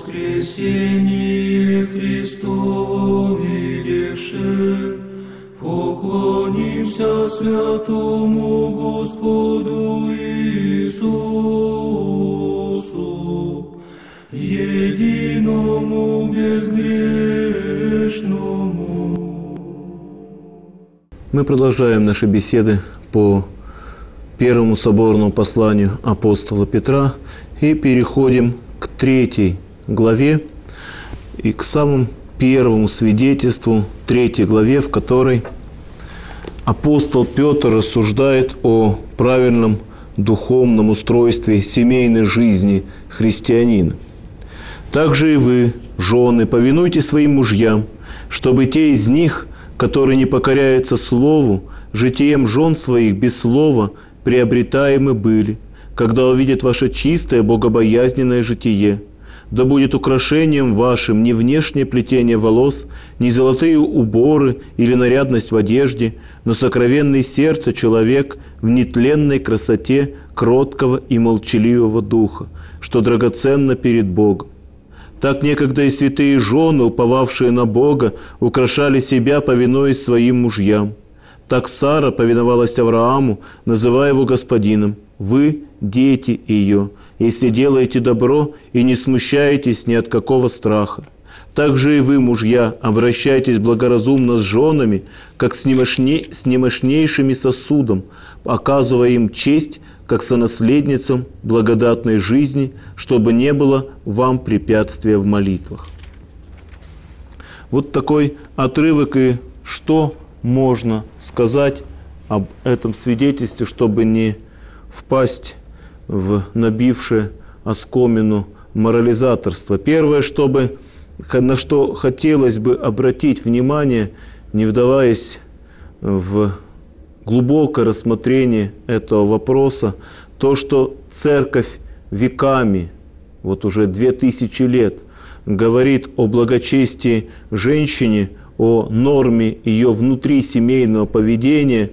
воскресение Христово видевши, поклонимся святому Господу Иисусу, единому безгрешному. Мы продолжаем наши беседы по первому соборному посланию апостола Петра и переходим к 3 главе и к самому первому свидетельству 3 главе, в которой апостол Петр рассуждает о правильном духовном устройстве семейной жизни христианина. «Также и вы, жены, повинуйтесь своим мужьям, чтобы те из них, которые не покоряются слову, житием жен своих без слова приобретаемы были, когда увидят ваше чистое, богобоязненное житие. Да будет украшением вашим не внешнее плетение волос, не золотые уборы или нарядность в одежде, но сокровенный сердце человек в нетленной красоте кроткого и молчаливого духа, что драгоценно перед Богом. Так некогда и святые жены, уповавшие на Бога, украшали себя, повинуясь своим мужьям. Так Сара повиновалась Аврааму, называя его господином. Вы – дети ее, если делаете добро и не смущаетесь ни от какого страха. Также и вы, мужья, обращайтесь благоразумно с женами, как с немощнейшими сосудом, оказывая им честь, как сонаследницам благодатной жизни, чтобы не было вам препятствия в молитвах». Вот такой отрывок, и что можно сказать об этом свидетельстве, чтобы не впасть в набившее оскомину морализаторство. Первое, на что хотелось бы обратить внимание, не вдаваясь в глубокое рассмотрение этого вопроса, то, что Церковь веками, вот уже 2000 лет, говорит о благочестии женщине, о норме ее внутрисемейного поведения,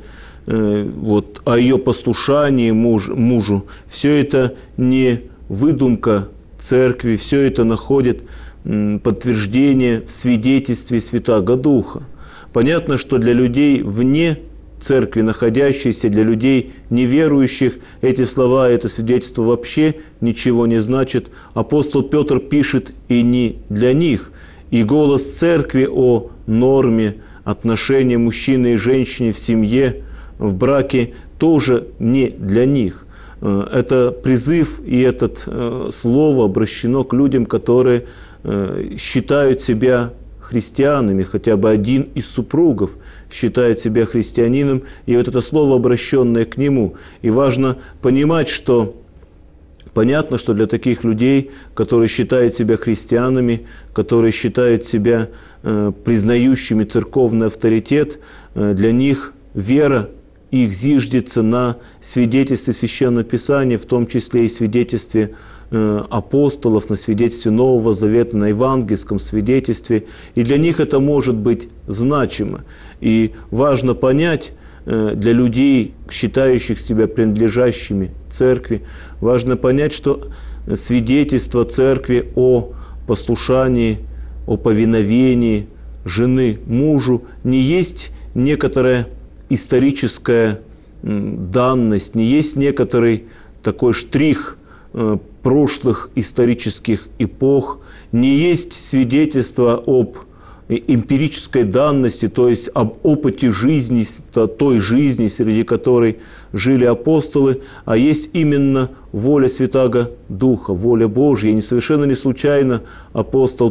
о ее послушании мужу. Все это не выдумка Церкви, все это находит подтверждение в свидетельстве Святаго Духа. Понятно, что для людей вне Церкви, находящихся, для людей неверующих, эти слова, это свидетельство вообще ничего не значит. Апостол Петр пишет и не для них. И голос Церкви о норме отношения мужчины и женщины в семье, в браке тоже не для них. Это призыв, и это слово обращено к людям, которые считают себя христианами, хотя бы один из супругов считает себя христианином, и вот это слово, обращенное к нему. И важно понимать, что понятно, что для таких людей, которые считают себя христианами, которые считают себя признающими церковный авторитет, для них вера их зиждется на свидетельстве Священного Писания, в том числе и свидетельстве апостолов, на свидетельстве Нового Завета, на евангельском свидетельстве. И для них это может быть значимо. И важно понять для людей, считающих себя принадлежащими Церкви, важно понять, что свидетельство Церкви о послушании, о повиновении жены мужу не есть некоторая историческая данность, не есть некоторый такой штрих прошлых исторических эпох, не есть свидетельство об эмпирической данности, то есть об опыте жизни, той жизни, среди которой жили апостолы, а есть именно воля Святаго Духа, воля Божья. И совершенно не случайно апостол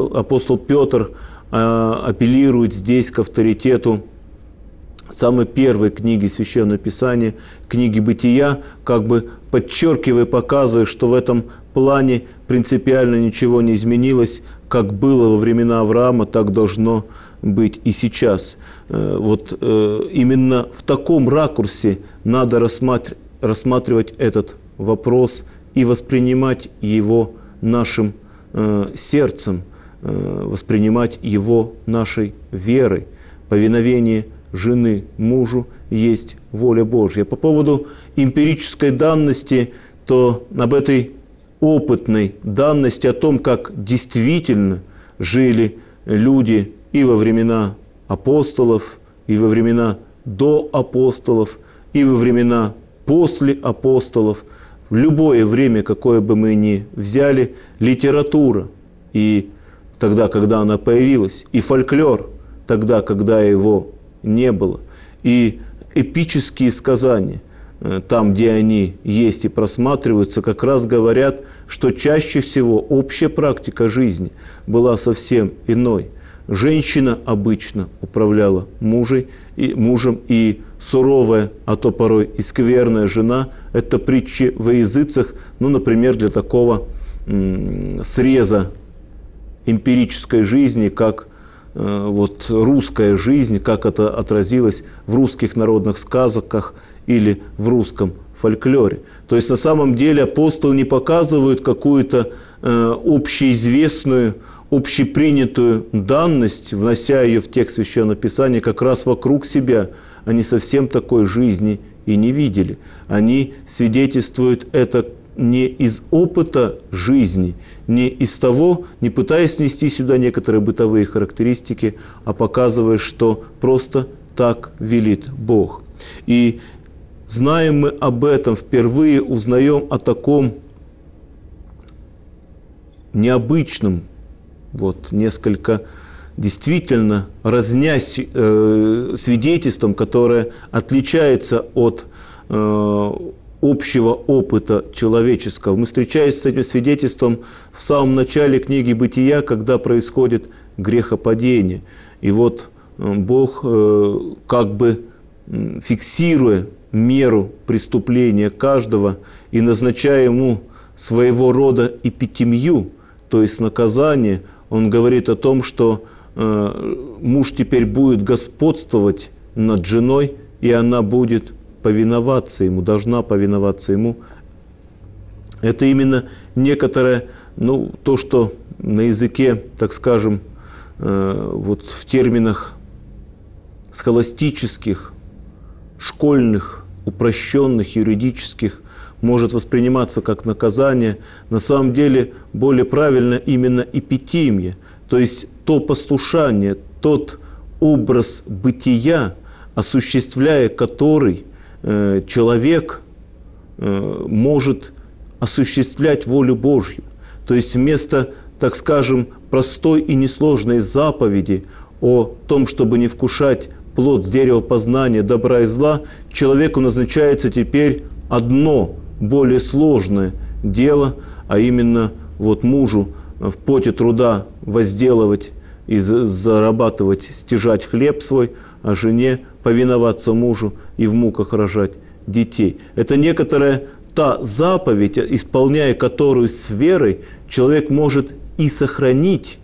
Петр апеллирует здесь к авторитету самой первой книги Священного Писания, книги Бытия, как бы подчеркивая, показывая, что в этом плане принципиально ничего не изменилось, как было во времена Авраама, так должно быть и сейчас. Именно в таком ракурсе надо рассматривать этот вопрос и воспринимать его нашим сердцем, воспринимать его нашей верой. Повиновение жены мужу есть воля Божья. По поводу эмпирической данности, то об этой опытной данности о том, как действительно жили люди и во времена апостолов, и во времена до апостолов, и во времена после апостолов. В любое время, какое бы мы ни взяли, литература, и тогда, когда она появилась, и фольклор, тогда, когда его не было, и эпические сказания, там, где они есть и просматриваются, как раз говорят, что чаще всего общая практика жизни была совсем иной. Женщина обычно управляла мужем, и суровая, а то порой и скверная жена – это притчи во языцах, ну, например, для такого среза эмпирической жизни, как вот русская жизнь, как это отразилось в русских народных сказках или в русском фольклоре. То есть на самом деле апостолы не показывают какую-то общеизвестную, общепринятую данность, внося ее в текст Священного Писания как раз вокруг себя. Они совсем такой жизни и не видели. Они свидетельствуют это не из опыта жизни, не из того, не пытаясь внести сюда некоторые бытовые характеристики, а показывая, что просто так велит Бог. И знаем мы об этом, впервые узнаем о таком необычном, вот несколько действительно разнясь свидетельством, которое отличается от общего опыта человеческого. Мы встречаемся с этим свидетельством в самом начале книги «Бытия», когда происходит грехопадение. И вот Бог, как бы фиксируя меру преступления каждого и назначая ему своего рода эпитемию, то есть наказание, Он говорит о том, что муж теперь будет господствовать над женой, и она будет повиноваться ему, должна повиноваться ему. Это именно некоторое, ну, то, что на языке, так скажем, вот в терминах схоластических, школьных, упрощенных, юридических, может восприниматься как наказание, на самом деле более правильно именно эпитимия, то есть то послушание, тот образ бытия, осуществляя который человек может осуществлять волю Божью. То есть вместо, так скажем, простой и несложной заповеди о том, чтобы не вкушать плод с дерева познания добра и зла, человеку назначается теперь одно более сложное дело, а именно вот мужу в поте труда возделывать и зарабатывать, стяжать хлеб свой, а жене повиноваться мужу и в муках рожать детей. Это некоторая та заповедь, исполняя которую с верой человек может и сохранить,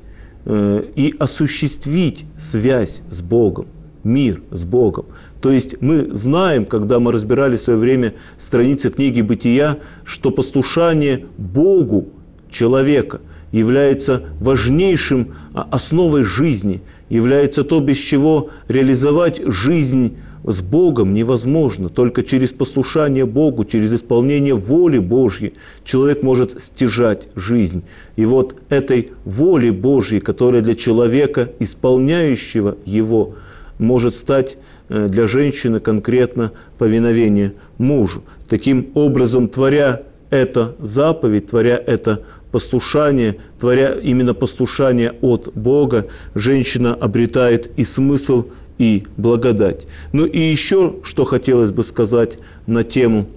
и осуществить связь с Богом, мир с Богом. То есть мы знаем, когда мы разбирали в свое время страницы книги «Бытия», что послушание Богу человека является важнейшим основой жизни, является то, без чего реализовать жизнь с Богом невозможно. Только через послушание Богу, через исполнение воли Божьей человек может стяжать жизнь. И вот этой воли Божьей, которая для человека, исполняющего его, может стать для женщины конкретно повиновение мужу. Таким образом, творя это заповедь, творя это послушание, творя именно послушание от Бога, женщина обретает и смысл, и благодать. Ну и еще, что хотелось бы сказать на тему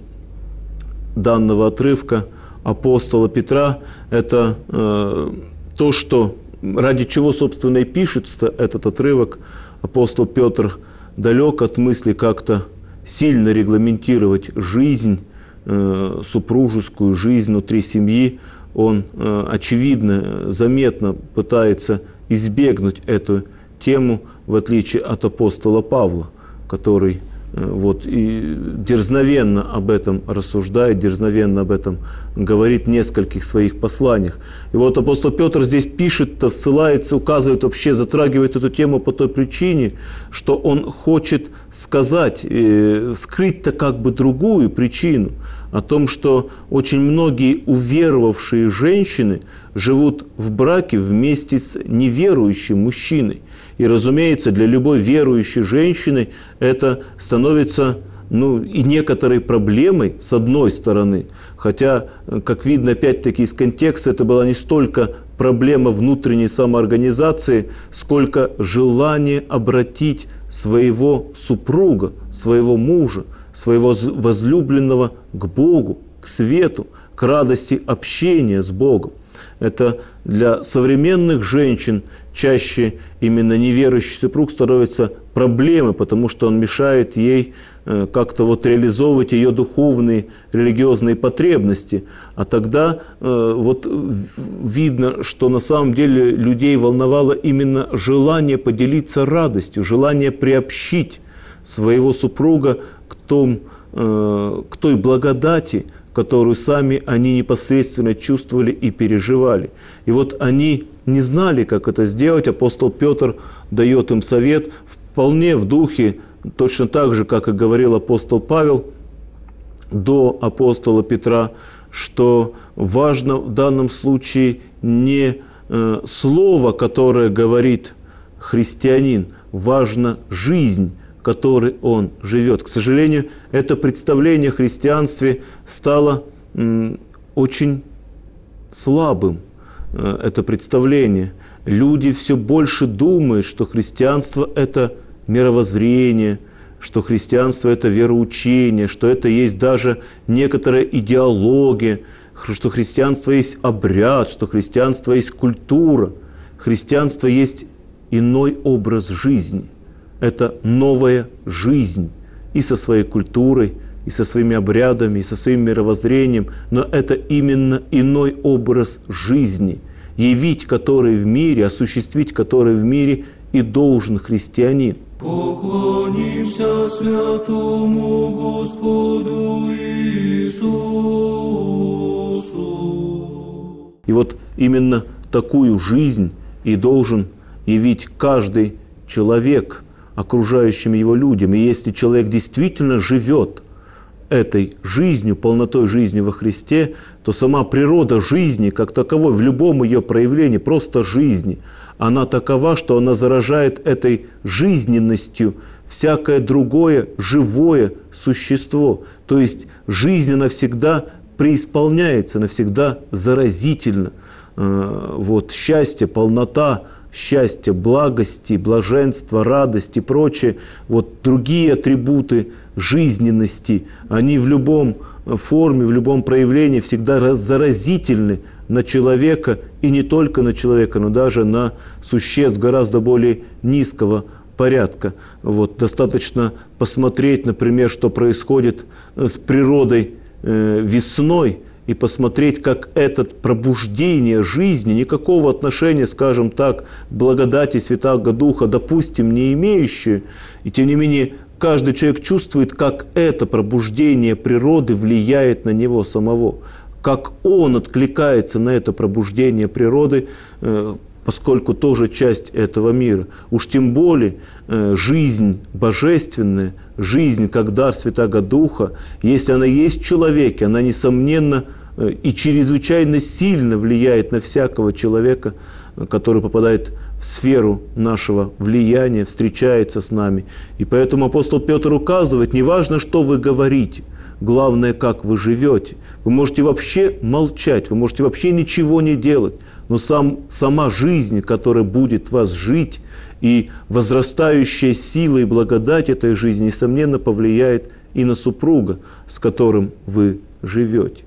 данного отрывка апостола Петра, это то, что ради чего, собственно, и пишется этот отрывок. Апостол Петр далек от мысли как-то сильно регламентировать жизнь, супружескую жизнь внутри семьи. Он, очевидно, заметно пытается избегнуть эту тему, в отличие от апостола Павла, который вот и дерзновенно об этом рассуждает, дерзновенно об этом говорит в нескольких своих посланиях. И вот апостол Петр здесь пишет, ссылается, указывает, вообще затрагивает эту тему по той причине, что он хочет сказать, скрыть-то как бы другую причину, о том, что очень многие уверовавшие женщины живут в браке вместе с неверующим мужчиной. И, разумеется, для любой верующей женщины это становится и некоторой проблемой, с одной стороны. Хотя, как видно, опять-таки из контекста, это была не столько проблема внутренней самоорганизации, сколько желание обратить своего супруга, своего мужа, своего возлюбленного к Богу, к свету, к радости общения с Богом. Это для современных женщин чаще именно неверующий супруг становится проблемой, потому что он мешает ей как-то реализовывать ее духовные, религиозные потребности. А тогда видно, что на самом деле людей волновало именно желание поделиться радостью, желание приобщить своего супруга к той благодати, которую сами они непосредственно чувствовали и переживали. И они не знали, как это сделать. Апостол Петр дает им совет вполне в духе, точно так же, как и говорил апостол Павел до апостола Петра, что важно в данном случае не слово, которое говорит христианин, важна жизнь, которой он живет. К сожалению, это представление о христианстве стало очень слабым, это представление. Люди все больше думают, что христианство – это мировоззрение, что христианство – это вероучение, что это есть даже некоторая идеология, что христианство есть обряд, что христианство есть культура. Христианство есть иной образ жизни. Это новая жизнь и со своей культурой, и со своими обрядами, и со своим мировоззрением, но это именно иной образ жизни, явить который в мире, осуществить который в мире и должен христианин. Поклонимся святому Господу Иисусу. И именно такую жизнь и должен явить каждый человек окружающим его людям. И если человек действительно живет этой жизнью, полнотой жизни во Христе, то сама природа жизни, как таковой, в любом ее проявлении, просто жизни, она такова, что она заражает этой жизненностью всякое другое живое существо. То есть жизнь навсегда преисполняется, навсегда заразительно. Счастье, полнота, счастья, благости, блаженства, радости и прочее, другие атрибуты жизненности, они в любом форме, в любом проявлении всегда заразительны на человека, и не только на человека, но даже на существ гораздо более низкого порядка. Достаточно посмотреть, например, что происходит с природой весной, и посмотреть, как это пробуждение жизни, никакого отношения, скажем так, к благодати Святаго Духа, допустим, не имеющее, и тем не менее каждый человек чувствует, как это пробуждение природы влияет на него самого, как он откликается на это пробуждение природы, поскольку тоже часть этого мира. Уж тем более жизнь божественная, жизнь как дар Святаго Духа, если она есть в человеке, она, несомненно, и чрезвычайно сильно влияет на всякого человека, который попадает в сферу нашего влияния, встречается с нами. И поэтому апостол Петр указывает, неважно, что вы говорите, главное, как вы живете. Вы можете вообще молчать, вы можете вообще ничего не делать, но сама жизнь, которая будет в вас жить, и возрастающая сила и благодать этой жизни, несомненно, повлияет и на супруга, с которым вы живете.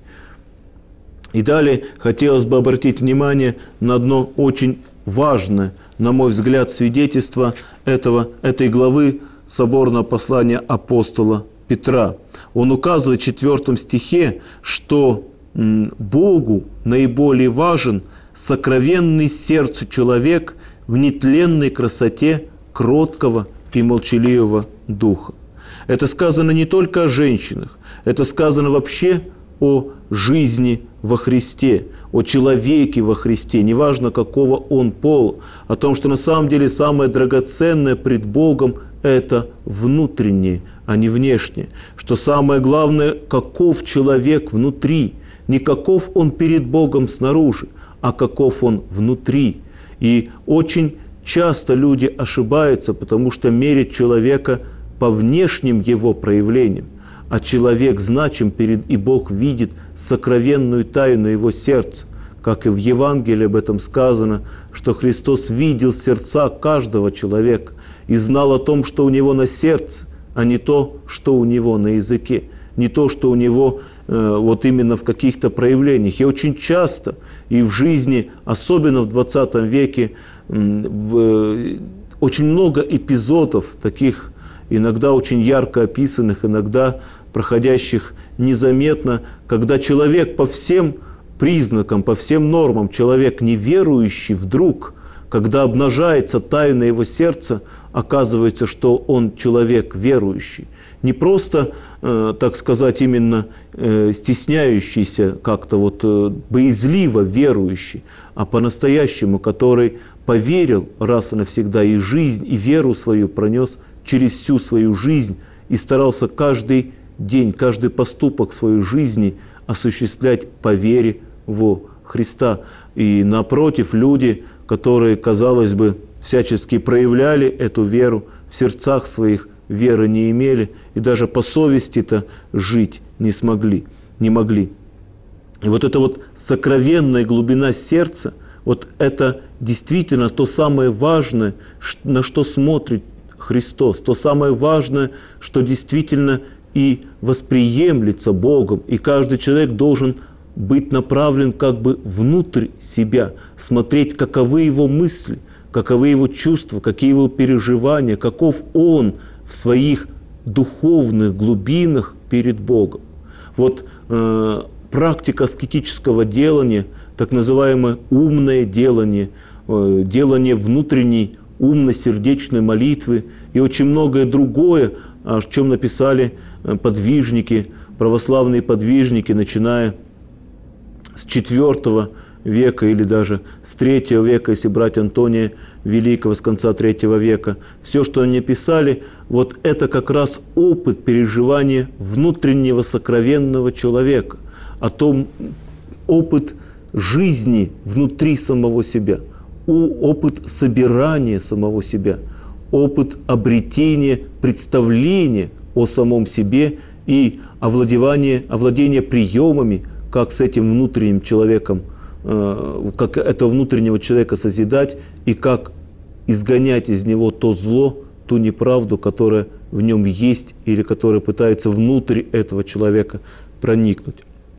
И далее хотелось бы обратить внимание на одно очень важное, на мой взгляд, свидетельство этой главы соборного послания апостола Петра. Он указывает в 4 стихе, что Богу наиболее важен сокровенный сердце человек в нетленной красоте кроткого и молчаливого духа. Это сказано не только о женщинах, это сказано вообще о жизни во Христе, о человеке во Христе, неважно какого он пола, о том, что на самом деле самое драгоценное пред Богом – это внутреннее а не внешнее. Что самое главное, каков человек внутри. Не каков он перед Богом снаружи, а каков он внутри. И очень часто люди ошибаются, потому что мерят человека по внешним его проявлениям. А человек значим перед, и Бог видит сокровенную тайну его сердца. Как и в Евангелии об этом сказано, что Христос видел сердца каждого человека и знал о том, что у него на сердце, а не то, что у него на языке, не то, что у него вот именно в каких-то проявлениях. И очень часто и в жизни, особенно в 20 веке, очень много эпизодов таких, иногда очень ярко описанных, иногда проходящих незаметно, когда человек по всем признакам, по всем нормам, человек неверующий вдруг, когда обнажается тайна его сердца, оказывается, что он человек верующий. Не просто, так сказать, именно стесняющийся, как-то вот боязливо верующий, а по-настоящему, который поверил раз и навсегда и жизнь, и веру свою пронес через всю свою жизнь и старался каждый день, каждый поступок своей жизни осуществлять по вере во Христа. И напротив, люди, которые, казалось бы, всячески проявляли эту веру, в сердцах своих веры не имели, и даже по совести-то жить не могли. И вот эта вот сокровенная глубина сердца, вот это действительно то самое важное, на что смотрит Христос, то самое важное, что действительно и восприемлется Богом, и каждый человек должен быть направлен как бы внутрь себя, смотреть, каковы его мысли, каковы его чувства, какие его переживания, каков он в своих духовных глубинах перед Богом. Вот практика аскетического делания, так называемое умное делание, делание внутренней умно-сердечной молитвы и очень многое другое, о чем написали подвижники, православные подвижники, начиная с IV века или даже с III века, если брать Антония Великого с конца III века. Все, что они писали, вот это как раз опыт переживания внутреннего сокровенного человека, о том опыт жизни внутри самого себя, опыт собирания самого себя, опыт обретения представления о самом себе и овладение приемами, как с этим внутренним человеком, как этого внутреннего человека созидать и как изгонять из него то зло, ту неправду, которая в нем есть или которая пытается внутрь этого человека проникнуть.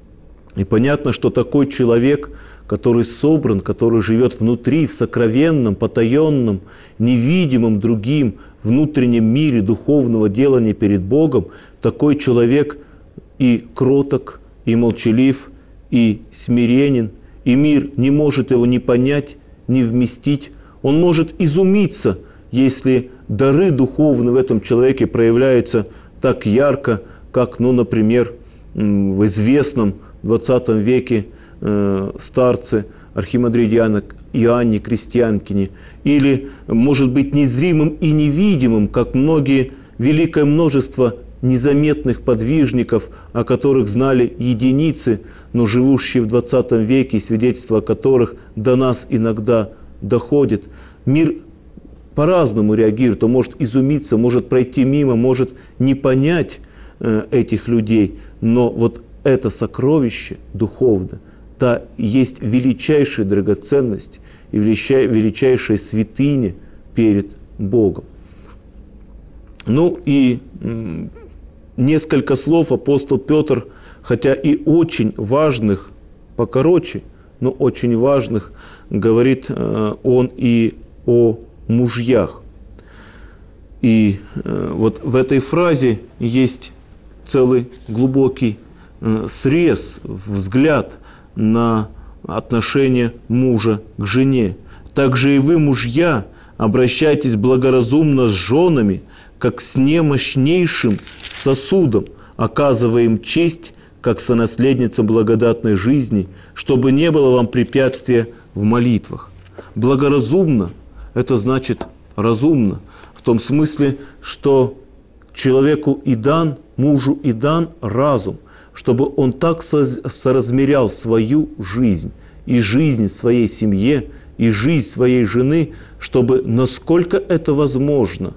И понятно, что такой человек, который собран, который живет внутри, в сокровенном, потаенном, невидимом другим, внутреннем мире духовного делания перед Богом, такой человек и кроток, и молчалив, и смиренен, и мир не может его ни понять, ни вместить. Он может изумиться, если дары духовные в этом человеке проявляются так ярко, как, например, в известном XX веке старце архимандрите Иоанне Крестьянкине, или, может быть, незримым и невидимым, как великое множество незаметных подвижников, о которых знали единицы, но живущие в XX веке, свидетельства о которых до нас иногда доходят. Мир по-разному реагирует, он может изумиться, может пройти мимо, может не понять этих людей, но вот это сокровище духовное, та есть величайшая драгоценность и величайшая святыня перед Богом. И несколько слов апостол Петр, хотя и очень важных, покороче, но очень важных, говорит он и о мужьях. И вот в этой фразе есть целый глубокий срез, взгляд на отношение мужа к жене. Также и вы, мужья, обращайтесь благоразумно с женами, как с немощнейшим сосудом, оказывая им честь, как сонаследницам благодатной жизни, чтобы не было вам препятствия в молитвах. Благоразумно – это значит разумно, в том смысле, что человеку и дан, мужу и дан разум, чтобы он так соразмерял свою жизнь и жизнь своей семье, и жизнь своей жены, чтобы, насколько это возможно,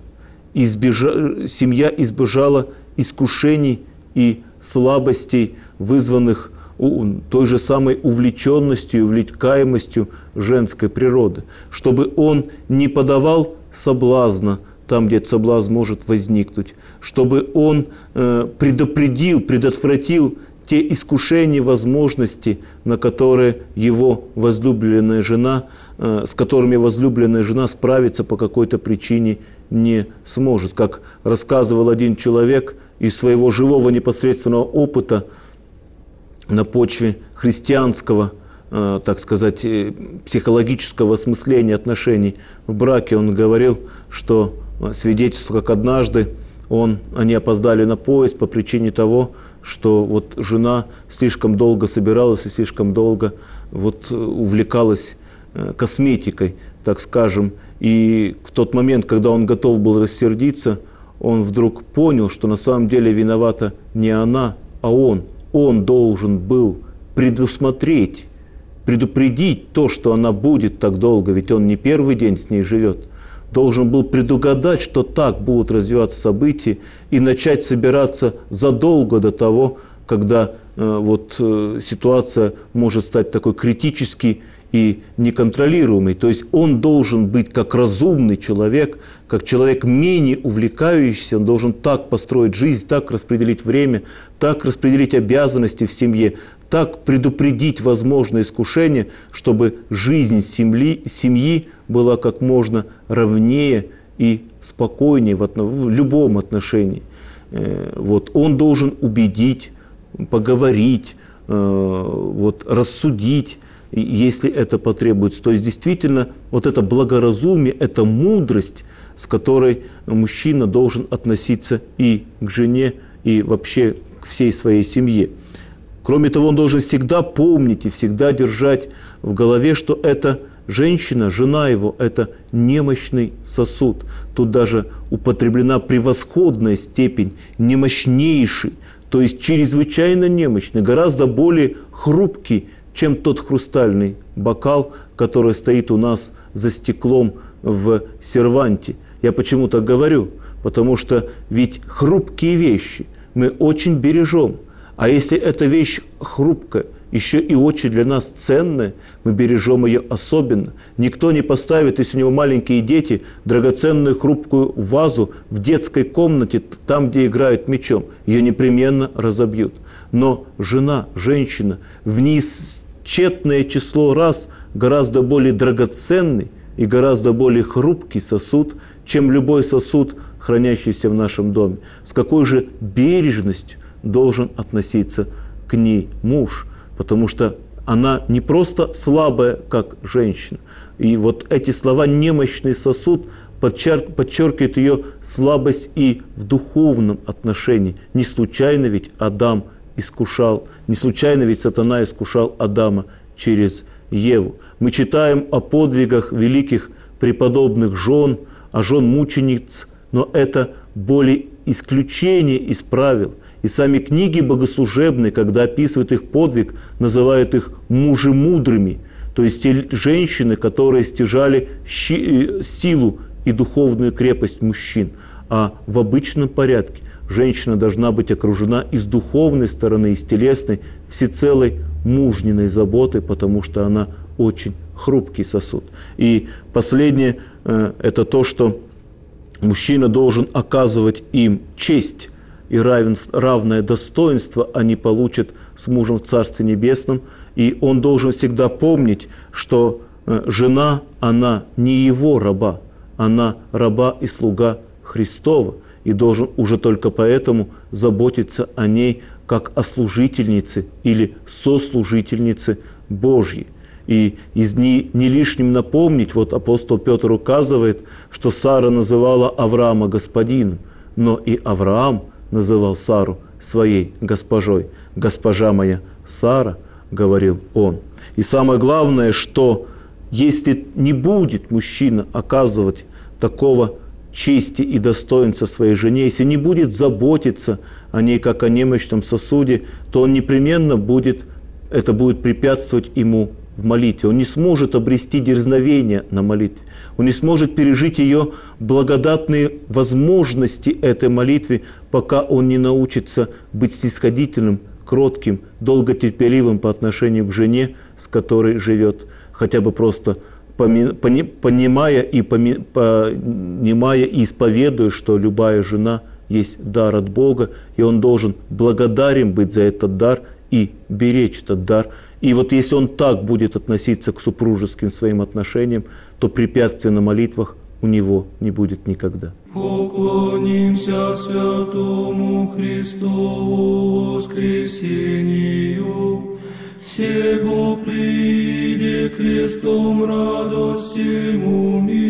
семья избежала искушений и слабостей, вызванных той же самой увлеченностью и увлекаемостью женской природы, чтобы он не подавал соблазна там, где соблазн может возникнуть, чтобы он предотвратил те искушения, возможности, на которые его возлюбленная жена, с которыми возлюбленная жена справиться по какой-то причине не сможет. Как рассказывал один человек из своего живого непосредственного опыта на почве христианского, так сказать, психологического осмысления отношений в браке, он говорил, что свидетельство, как однажды они опоздали на поезд по причине того, что вот жена слишком долго собиралась и слишком долго вот увлекалась косметикой, так скажем. И в тот момент, когда он готов был рассердиться, он вдруг понял, что на самом деле виновата не она, а он. Он должен был предусмотреть, предупредить то, что она будет так долго, ведь он не первый день с ней живет. Должен был предугадать, что так будут развиваться события, и начать собираться задолго до того, когда ситуация может стать такой критической и неконтролируемой. То есть он должен быть как разумный человек, как человек менее увлекающийся, он должен так построить жизнь, так распределить время, так распределить обязанности в семье, так предупредить возможные искушения, чтобы жизнь семьи была как можно ровнее и спокойнее в любом отношении. Он должен убедить, поговорить, рассудить, если это потребуется. То есть действительно вот это благоразумие, это мудрость, с которой мужчина должен относиться и к жене, и вообще к всей своей семье. Кроме того, он должен всегда помнить и всегда держать в голове, что эта женщина, жена его, это немощный сосуд. Тут даже употреблена превосходная степень, немощнейший, то есть чрезвычайно немощный, гораздо более хрупкий, чем тот хрустальный бокал, который стоит у нас за стеклом в серванте. Я почему так говорю? Потому что ведь хрупкие вещи мы очень бережем. А если эта вещь хрупкая, еще и очень для нас ценная, мы бережем ее особенно. Никто не поставит, если у него маленькие дети, драгоценную хрупкую вазу в детской комнате, там, где играют мячом. Ее непременно разобьют. Но женщина, в неисчетное число раз гораздо более драгоценный и гораздо более хрупкий сосуд, чем любой сосуд, хранящийся в нашем доме. С какой же бережностью должен относиться к ней муж, потому что она не просто слабая, как женщина. И вот эти слова «немощный сосуд» подчеркивают ее слабость и в духовном отношении. Не случайно ведь не случайно ведь сатана искушал Адама через Еву. Мы читаем о подвигах великих преподобных жен, о жен мучениц, но это более исключение из правил. И сами книги богослужебные, когда описывают их подвиг, называют их мужемудрыми, то есть те женщины, которые стяжали силу и духовную крепость мужчин. А в обычном порядке женщина должна быть окружена и с духовной стороны, и с телесной, всецелой мужниной заботой, потому что она очень хрупкий сосуд. И последнее – это то, что мужчина должен оказывать им честь и равное достоинство они получат с мужем в Царстве Небесном. И он должен всегда помнить, что жена, она не его раба, она раба и слуга Христова, и должен уже только поэтому заботиться о ней как о служительнице или сослужительнице Божьей. И не лишним напомнить, вот апостол Петр указывает, что Сара называла Авраама господином, но и Авраам называл Сару своей госпожой. «Госпожа моя Сара», — говорил он. И самое главное, что если не будет мужчина оказывать такого чести и достоинства своей жене, если не будет заботиться о ней как о немощном сосуде, то он непременно это будет препятствовать ему в молитве. Он не сможет обрести дерзновение на молитве. Он не сможет пережить ее благодатные возможности этой молитвы, пока он не научится быть снисходительным, кротким, долготерпеливым по отношению к жене, с которой живет, хотя бы просто понимая и исповедуя, что любая жена есть дар от Бога, и он должен благодарен быть за этот дар и беречь этот дар. И вот если он так будет относиться к супружеским своим отношениям, то препятствий на молитвах у него не будет никогда. Поклонимся святому Христову воскресению, всего приди крестом радость всему миру.